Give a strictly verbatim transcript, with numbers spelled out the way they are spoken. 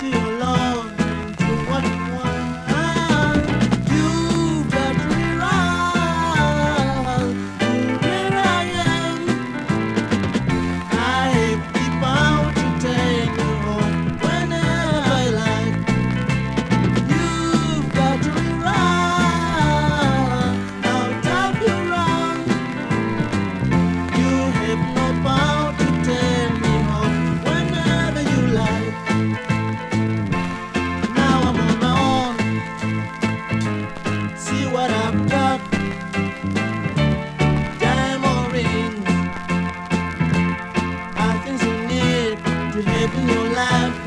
to your love and to what you want. You've got to be right where I am. I have people to take you home whenever I like. You've got to be right. I'll tell you wrong. You have no power to take me home whenever you like. Now I'm on my own. See what I've got. Diamond rings are things you need to have in your life.